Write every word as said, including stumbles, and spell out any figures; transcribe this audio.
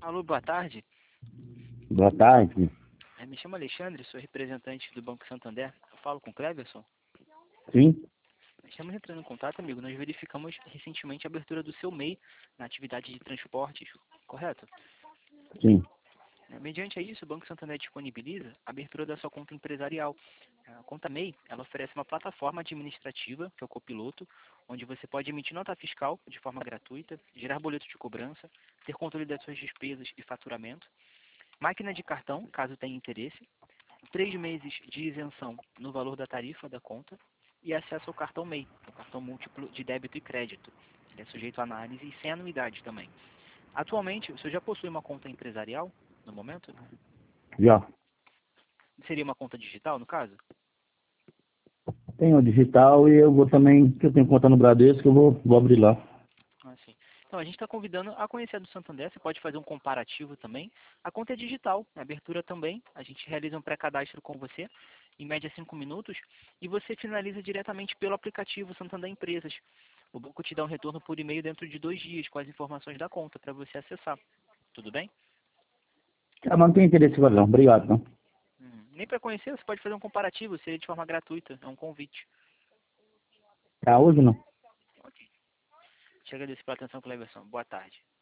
Alô, boa tarde. Boa tarde. Eh, Me chamo Alexandre, sou representante do Banco Santander. Eu falo com o Cleverson. Sim? Estamos entrando em contato, amigo. Nós verificamos recentemente a abertura do seu M E I na atividade de transportes, correto? Sim. Eh, Mediante a isso, o Banco Santander disponibiliza a abertura da sua conta empresarial. A conta M E I, ela oferece uma plataforma administrativa, que é o Copiloto, onde você pode emitir nota fiscal de forma gratuita, gerar boleto de cobrança, ter controle das suas despesas e faturamento, máquina de cartão, caso tenha interesse, três meses de isenção no valor da tarifa da conta e acesso ao cartão M E I, o cartão múltiplo de débito e crédito. Ele é sujeito a análise e sem anuidade também. Atualmente, o senhor já possui uma conta empresarial, no momento? Já. Seria uma conta digital, no caso? Tenho digital e eu vou também, que eu tenho conta no Bradesco, eu vou, vou abrir lá. Ah, sim. Então, a gente está convidando a conhecer a do Santander, você pode fazer um comparativo também. A conta é digital, a abertura também, a gente realiza um pré-cadastro com você, em média cinco minutos, e você finaliza diretamente pelo aplicativo Santander Empresas. O banco te dá um retorno por e-mail dentro de dois dias com as informações da conta para você acessar. Tudo bem? Ah, mas não tem interesse agora não. Obrigado, não. Hum, Nem para conhecer, você pode fazer um comparativo, seria de forma gratuita, é um convite. Ah, hoje não. Ok. Te agradeço pela atenção, Cleverson. Boa tarde.